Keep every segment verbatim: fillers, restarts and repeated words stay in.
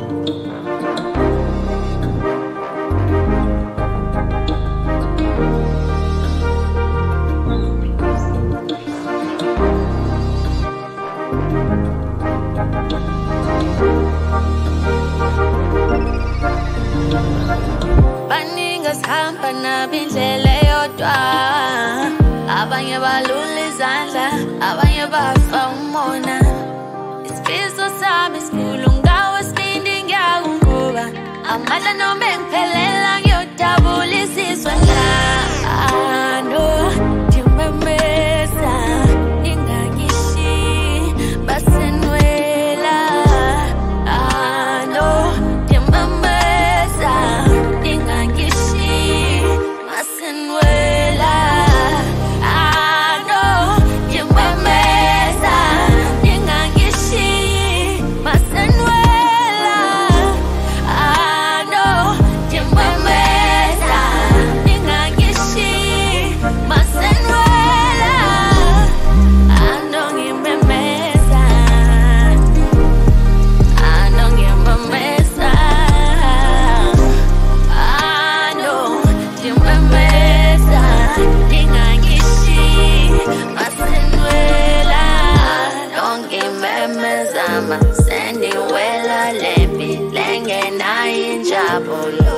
Hamba nabindlela yodwa, abanye balula izandla, abanye bafa umona. Isifiso sami sikhulu ngawe sibindi ngiyakunguba, amandla noma engiphelela ngiyodabula isizwe ngalo. Ngimemeza ningangishi basenwela, alo ngimemeza ningangishi basenwela, alo ngimemeza ningangishi basenwela, alo ngimemeza ningangishi basenwela, alo ngimemeza, alo ngimemeza, alo ngimemeza ningangishi basenwela, alo ngimemeza maseniwela lempi lengenayo injabulo.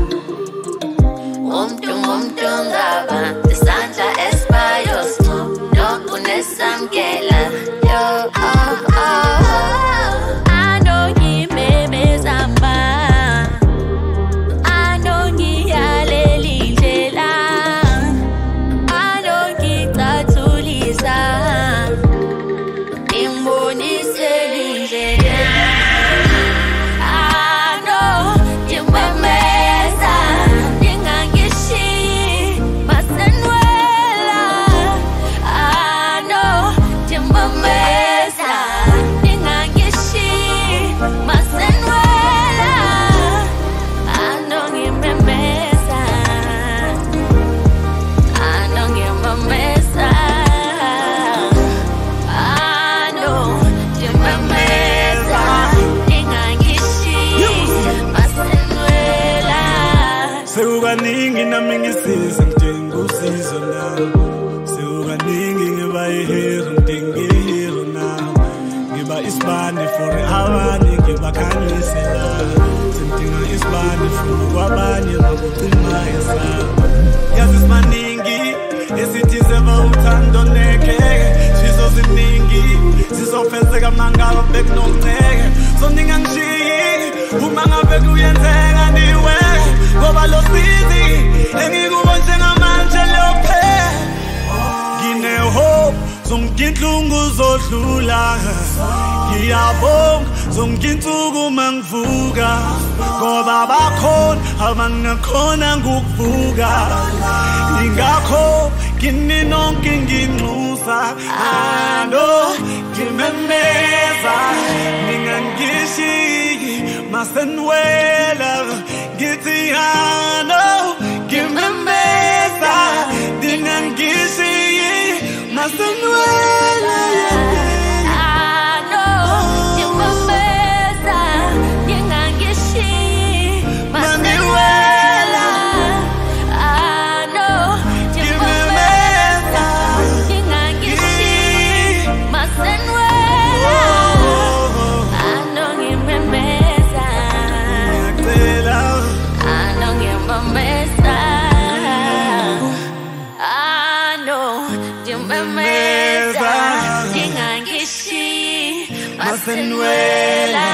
Umuntu ngumuntu ngaba isandla esipayosmo nokunesamkela yo oh oh. Ano ngimemeza ma, ano ngiyalela indlela, ano ngicathulisa imbonise indlela, ano ngimemeza ningangishi basenwela, ano ngimemeza ningangishi basenwela, ano ngimemeza, ano ngimemeza, ano ngimemeza ningangishi basenwela. Sekukaningi nami ngisiza ngidinga usizo nawe, sekukaningi ngiba ihero ngidinga ihero nawe, ngiba isibani for abanye ngibakhanyisela, sengidinga isibani for kwabanye bakucima esaba. Yazi simaningi esithi seva uthando nekheke, sizo ziningi sizofezeka mangalo bekunonceke, so ningangishiyi uma ngabe kuyenzeka niwe, ngoba lo sizi engikubo njengamanje lokhe. Ngine-hope zonke inhlungu zodlula, ngiyabonga zonke insuku mangivuka, ngoba bakhona abangakhona ngokuvuka, ingakho kini nonke nginxusa, ano ngimemeza ningangishiyi masenwela, ngithi ano ngimemeza ningangishiyi masenwela. Ano ngimemeza ningangishi masenwela, ano ngimemeza ningangishi masenwela, ano ngimemeza, ano ngimemeza, ano ngimemeza ningangishi basenwela.